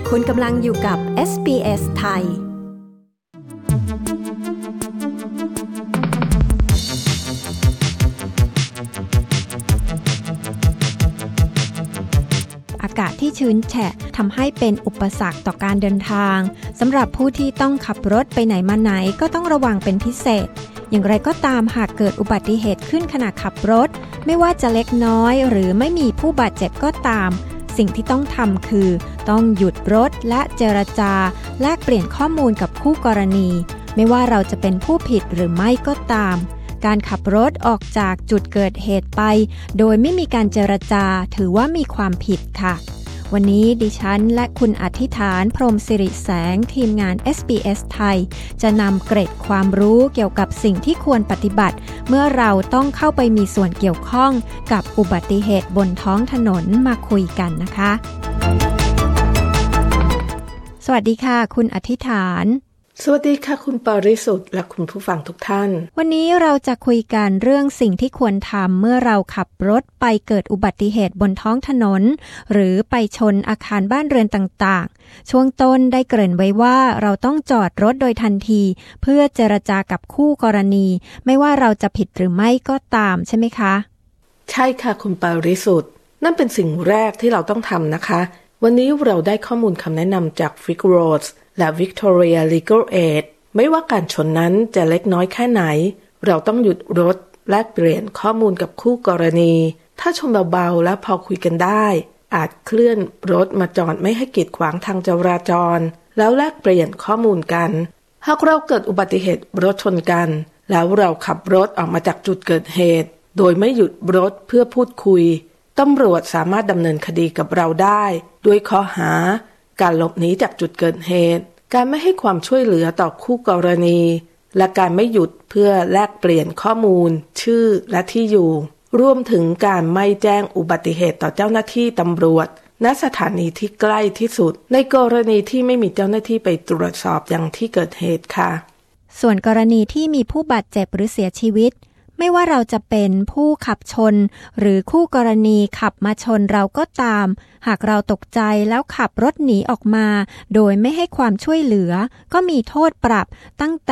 คุณกำลังอยู่กับ SBS ไทยอากาศที่ชื้นแฉะทำให้เป็นอุปสรรคต่อการเดินทางสำหรับผู้ที่ต้องขับรถไปไหนมาไหนก็ต้องระวังเป็นพิเศษอย่างไรก็ตามหากเกิดอุบัติเหตุขึ้นขณะขับรถไม่ว่าจะเล็กน้อยหรือไม่มีผู้บาดเจ็บก็ตามสิ่งที่ต้องทำคือต้องหยุดรถและเจรจาแลกเปลี่ยนข้อมูลกับคู่กรณีไม่ว่าเราจะเป็นผู้ผิดหรือไม่ก็ตามการขับรถออกจากจุดเกิดเหตุไปโดยไม่มีการเจรจาถือว่ามีความผิดค่ะวันนี้ดิฉันและคุณอธิษฐานพรหมสิริแสงทีมงาน SBS ไทยจะนำเกร็ดความรู้เกี่ยวกับสิ่งที่ควรปฏิบัติเมื่อเราต้องเข้าไปมีส่วนเกี่ยวข้องกับอุบัติเหตุบนท้องถนนมาคุยกันนะคะสวัสดีค่ะคุณอธิษฐานสวัสดีค่ะคุณปริสุทธิ์และคุณผู้ฟังทุกท่านวันนี้เราจะคุยกันเรื่องสิ่งที่ควรทำเมื่อเราขับรถไปเกิดอุบัติเหตุบนท้องถนนหรือไปชนอาคารบ้านเรือนต่างๆช่วงต้นได้เกริ่นไว้ว่าเราต้องจอดรถโดยทันทีเพื่อเจรจากับคู่กรณีไม่ว่าเราจะผิดหรือไม่ก็ตามใช่ไหมคะใช่ค่ะคุณปริสุทธิ์นั่นเป็นสิ่งแรกที่เราต้องทำนะคะวันนี้เราได้ข้อมูลคำแนะนำจาก Vic Roadsและ Victoria Legal Aid ไม่ว่าการชนนั้นจะเล็กน้อยแค่ไหนเราต้องหยุดรถแลกเปลี่ยนข้อมูลกับคู่กรณีถ้าชนเบาๆและพอคุยกันได้อาจเคลื่อนรถมาจอดไม่ให้กีดขวางทางจราจรแล้วแลกเปลี่ยนข้อมูลกันหากเราเกิดอุบัติเหตุรถชนกันแล้วเราขับรถออกมาจากจุดเกิดเหตุโดยไม่หยุดรถเพื่อพูดคุยตำรวจสามารถดำเนินคดีกับเราได้ด้วยข้อหาการหลบหนีจากจุดเกิดเหตุการไม่ให้ความช่วยเหลือต่อคู่กรณีและการไม่หยุดเพื่อแลกเปลี่ยนข้อมูลชื่อและที่อยู่รวมถึงการไม่แจ้งอุบัติเหตุต่อเจ้าหน้าที่ตำรวจณสถานีที่ใกล้ที่สุดในกรณีที่ไม่มีเจ้าหน้าที่ไปตรวจสอบยังที่เกิดเหตุค่ะส่วนกรณีที่มีผู้บาดเจ็บหรือเสียชีวิตไม่ว่าเราจะเป็นผู้ขับชนหรือคู่กรณีขับมาชนเราก็ตามหากเราตกใจแล้วขับรถหนีออกมาโดยไม่ให้ความช่วยเหลือก็มีโทษปรับตั้งแต่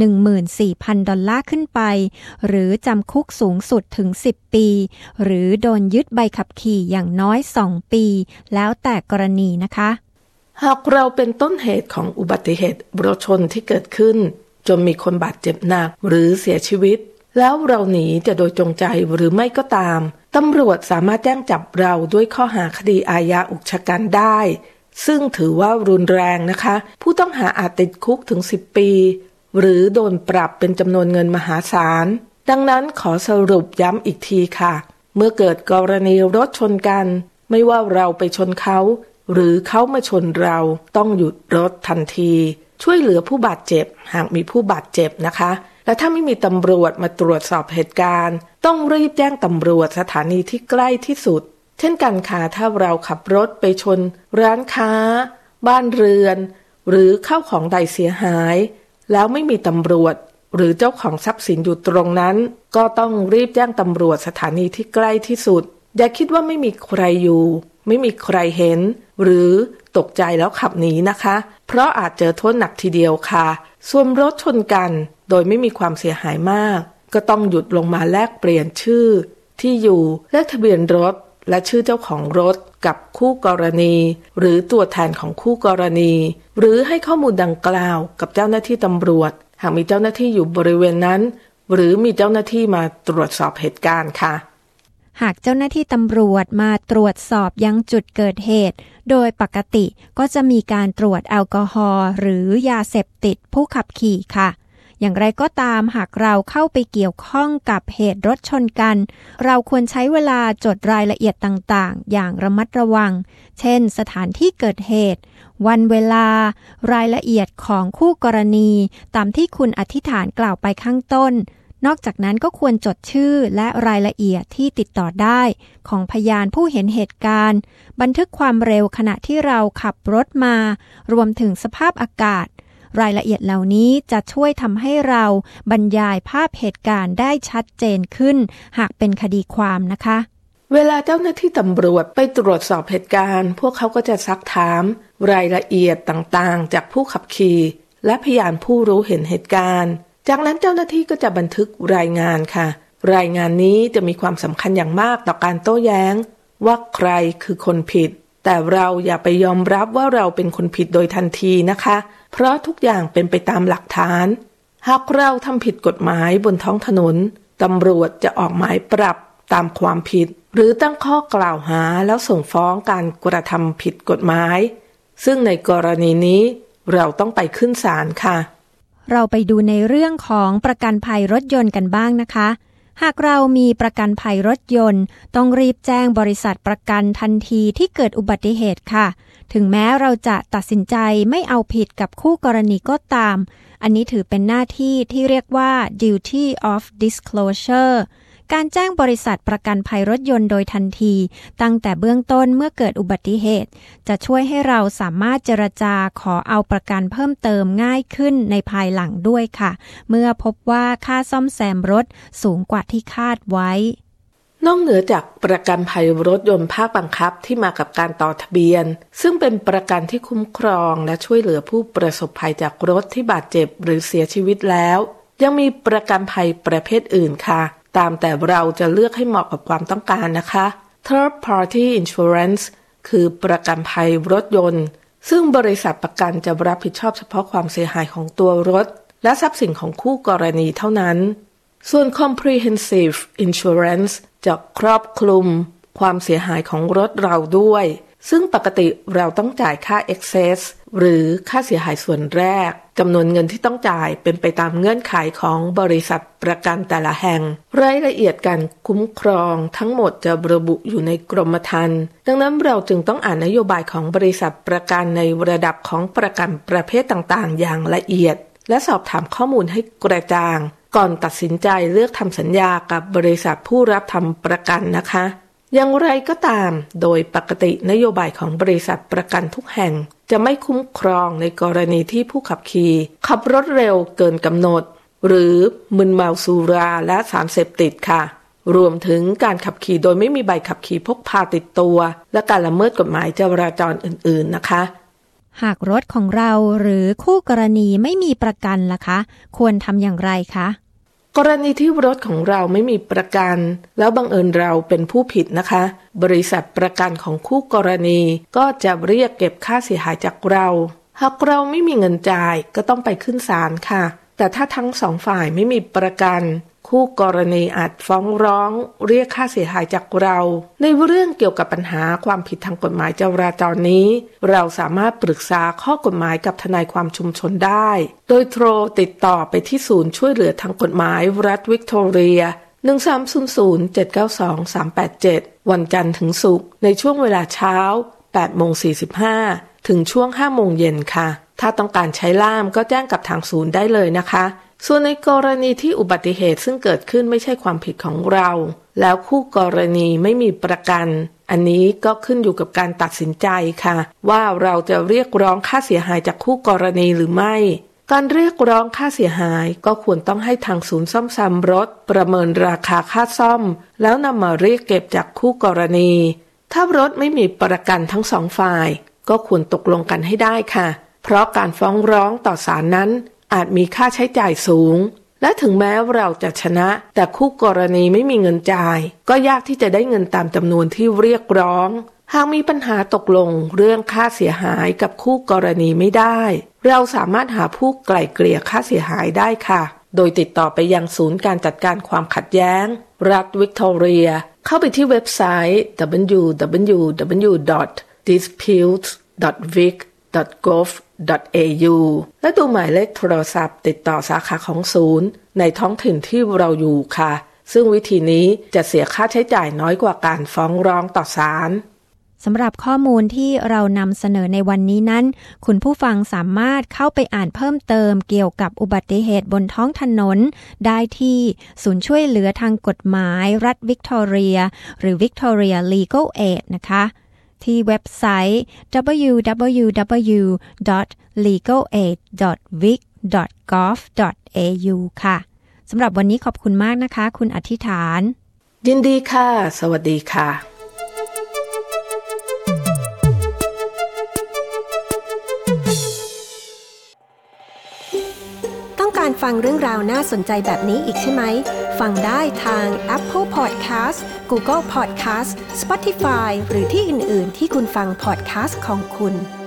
14,000 ดอลลาร์ขึ้นไปหรือจำคุกสูงสุดถึง10 ปีหรือโดนยึดใบขับขี่อย่างน้อย2 ปีแล้วแต่กรณีนะคะหากเราเป็นต้นเหตุของอุบัติเหตุรถชนที่เกิดขึ้นจนมีคนบาดเจ็บหนักหรือเสียชีวิตแล้วเราหนีจะโดยจงใจหรือไม่ก็ตามตำรวจสามารถแจ้งจับเราด้วยข้อหาคดีอาญาอุกชะกันได้ซึ่งถือว่ารุนแรงนะคะผู้ต้องหาอาจติดคุกถึง10 ปีหรือโดนปรับเป็นจำนวนเงินมหาศาลดังนั้นขอสรุปย้ำอีกทีค่ะเมื่อเกิดกรณีรถชนกันไม่ว่าเราไปชนเขาหรือเขามาชนเราต้องหยุดรถทันทีช่วยเหลือผู้บาดเจ็บหากมีผู้บาดเจ็บนะคะและถ้าไม่มีตำรวจมาตรวจสอบเหตุการณ์ต้องรีบแจ้งตำรวจสถานีที่ใกล้ที่สุดเช่นกันค่ะถ้าเราขับรถไปชนร้านค้าบ้านเรือนหรือข้าวของใดเสียหายแล้วไม่มีตำรวจหรือเจ้าของทรัพย์สินอยู่ตรงนั้นก็ต้องรีบแจ้งตำรวจสถานีที่ใกล้ที่สุดอย่าคิดว่าไม่มีใครอยู่ไม่มีใครเห็นหรือตกใจแล้วขับหนีนะคะเพราะอาจเจอโทษหนักทีเดียวค่ะส่วนรถชนกันโดยไม่มีความเสียหายมากก็ต้องหยุดลงมาแลกเปลี่ยนชื่อที่อยู่เลขทะเบียนรถและชื่อเจ้าของรถกับคู่กรณีหรือตัวแทนของคู่กรณีหรือให้ข้อมูลดังกล่าวกับเจ้าหน้าที่ตำรวจหากมีเจ้าหน้าที่อยู่บริเวณนั้นหรือมีเจ้าหน้าที่มาตรวจสอบเหตุการณ์ค่ะหากเจ้าหน้าที่ตำรวจมาตรวจสอบยังจุดเกิดเหตุโดยปกติก็จะมีการตรวจแอลกอฮอล์หรือยาเสพติดผู้ขับขี่ค่ะอย่างไรก็ตามหากเราเข้าไปเกี่ยวข้องกับเหตุรถชนกันเราควรใช้เวลาจดรายละเอียดต่างๆอย่างระมัดระวังเช่นสถานที่เกิดเหตุวันเวลารายละเอียดของคู่กรณีตามที่คุณอธิษฐานกล่าวไปข้างต้นนอกจากนั้นก็ควรจดชื่อและรายละเอียดที่ติดต่อได้ของพยานผู้เห็นเหตุการณ์บันทึกความเร็วขณะที่เราขับรถมารวมถึงสภาพอากาศรายละเอียดเหล่านี้จะช่วยทำให้เราบรรยายภาพเหตุการณ์ได้ชัดเจนขึ้นหากเป็นคดีความนะคะเวลาเจ้าหน้าที่ตำรวจไปตรวจสอบเหตุการณ์พวกเขาก็จะซักถามรายละเอียดต่างๆจากผู้ขับขี่และพยานผู้รู้เห็นเหตุการณ์จากนั้นเจ้าหน้าที่ก็จะบันทึกรายงานค่ะรายงานนี้จะมีความสำคัญอย่างมากต่อการโต้แย้งว่าใครคือคนผิดแต่เราอย่าไปยอมรับว่าเราเป็นคนผิดโดยทันทีนะคะเพราะทุกอย่างเป็นไปตามหลักฐานหากเราทำผิดกฎหมายบนท้องถนนตำรวจจะออกหมายปรับตามความผิดหรือตั้งข้อกล่าวหาแล้วส่งฟ้องการกระทำผิดกฎหมายซึ่งในกรณีนี้เราต้องไปขึ้นศาลค่ะเราไปดูในเรื่องของประกันภัยรถยนต์กันบ้างนะคะหากเรามีประกันภัยรถยนต์ต้องรีบแจ้งบริษัทประกันทันทีที่เกิดอุบัติเหตุค่ะถึงแม้เราจะตัดสินใจไม่เอาผิดกับคู่กรณีก็ตามอันนี้ถือเป็นหน้าที่ที่เรียกว่า duty of disclosure การแจ้งบริษัทประกันภัยรถยนต์โดยทันทีตั้งแต่เบื้องต้นเมื่อเกิดอุบัติเหตุจะช่วยให้เราสามารถเจรจาขอเอาประกันเพิ่มเติมง่ายขึ้นในภายหลังด้วยค่ะเมื่อพบว่าค่าซ่อมแซมรถสูงกว่าที่คาดไว้นอกเหนือจากประกันภัยรถยนต์ภาคบังคับที่มากับการต่อทะเบียนซึ่งเป็นประกันที่คุ้มครองและช่วยเหลือผู้ประสบภัยจากรถที่บาดเจ็บหรือเสียชีวิตแล้วยังมีประกันภัยประเภทอื่นค่ะตามแต่เราจะเลือกให้เหมาะกับความต้องการนะคะ Third Party Insurance คือประกันภัยรถยนต์ซึ่งบริษัทประกันจะรับผิดชอบเฉพาะความเสียหายของตัวรถและทรัพย์สินของคู่กรณีเท่านั้นส่วน Comprehensive Insurance จะครอบคลุมความเสียหายของรถเราด้วยซึ่งปกติเราต้องจ่ายค่า Excess หรือค่าเสียหายส่วนแรกจำนวนเงินที่ต้องจ่ายเป็นไปตามเงื่อนไขของบริษัทประกันแต่ละแห่งรายละเอียดการคุ้มครองทั้งหมดจะระบุอยู่ในกรมธรรม์ดังนั้นเราจึงต้องอ่านนโยบายของบริษัทประกันในระดับของประกันประเภทต่างๆอย่างละเอียดและสอบถามข้อมูลให้กระจ่างก่อนตัดสินใจเลือกทำสัญญากับบริษัทผู้รับทำประกันนะคะอย่างไรก็ตามโดยปกตินโยบายของบริษัทประกันทุกแห่งจะไม่คุ้มครองในกรณีที่ผู้ขับขี่ขับรถเร็วเกินกำหนดหรือมึนเมาสุราและสารเสพติดค่ะรวมถึงการขับขี่โดยไม่มีใบขับขี่พกพาติดตัวและการละเมิดกฎหมายจราจรอื่นๆนะคะหากรถของเราหรือคู่กรณีไม่มีประกันล่ะคะควรทำอย่างไรคะกรณีที่รถของเราไม่มีประกันแล้วบังเอิญเราเป็นผู้ผิดนะคะบริษัทประกันของคู่กรณีก็จะเรียกเก็บค่าเสียหายจากเราหากเราไม่มีเงินจ่ายก็ต้องไปขึ้นศาลค่ะแต่ถ้าทั้งสองฝ่ายไม่มีประกันคู่กรณีอาจฟ้องร้องเรียกค่าเสียหายจากเราในเรื่องเกี่ยวกับปัญหาความผิดทางกฎหมายจราจรนี้เราสามารถปรึกษาข้อกฎหมายกับทนายความชุมชนได้โดยโทรติดต่อไปที่ศูนย์ช่วยเหลือทางกฎหมายรัฐวิกตอเรีย 1300-792-387 วันจันทร์ถึงศุกร์ในช่วงเวลาเช้า 8:45 ถึงช่วง 5 โมงเย็นค่ะถ้าต้องการใช้ล่ามก็แจ้งกับทางศูนย์ได้เลยนะคะส่วนในกรณีที่อุบัติเหตุซึ่งเกิดขึ้นไม่ใช่ความผิดของเราแล้วคู่กรณีไม่มีประกันอันนี้ก็ขึ้นอยู่กับการตัดสินใจค่ะว่าเราจะเรียกร้องค่าเสียหายจากคู่กรณีหรือไม่การเรียกร้องค่าเสียหายก็ควรต้องให้ทางศูนย์ซ่อมแซมรถประเมินราคาค่าซ่อมแล้วนำมาเรียกเก็บจากคู่กรณีถ้ารถไม่มีประกันทั้งสองฝ่ายก็ควรตกลงกันให้ได้ค่ะเพราะการฟ้องร้องต่อศาลนั้นอาจมีค่าใช้จ่ายสูงและถึงแม้เราจะชนะแต่คู่กรณีไม่มีเงินจ่ายก็ยากที่จะได้เงินตามจำนวนที่เรียกร้องหากมีปัญหาตกลงเรื่องค่าเสียหายกับคู่กรณีไม่ได้เราสามารถหาผู้ไกล่เกลี่ยค่าเสียหายได้ค่ะโดยติดต่อไปยังศูนย์การจัดการความขัดแย้งรัฐวิกตอเรียเข้าไปที่เว็บไซต์ www.disputes.vic.gov.au และดูหมายเลขโทรศัพท์ติดต่อสาขาของศูนย์ในท้องถิ่นที่เราอยู่ค่ะซึ่งวิธีนี้จะเสียค่าใช้จ่ายน้อยกว่าการฟ้องร้องต่อศาลสำหรับข้อมูลที่เรานำเสนอในวันนี้นั้นคุณผู้ฟังสามารถเข้าไปอ่านเพิ่มเติมเกี่ยวกับอุบัติเหตุบนท้องถนนได้ที่ศูนย์ช่วยเหลือทางกฎหมายรัฐวิกตอเรียหรือ Victoria Legal Aid นะคะที่เว็บไซต์ www.legalaid.vic.gov.au ค่ะสำหรับวันนี้ขอบคุณมากนะคะคุณอธิษฐานยินดีค่ะสวัสดีค่ะต้องการฟังเรื่องราวน่าสนใจแบบนี้อีกใช่ไหมฟังได้ทาง Apple Podcast Google Podcast Spotify หรือที่อื่นๆที่คุณฟัง podcast ของคุณ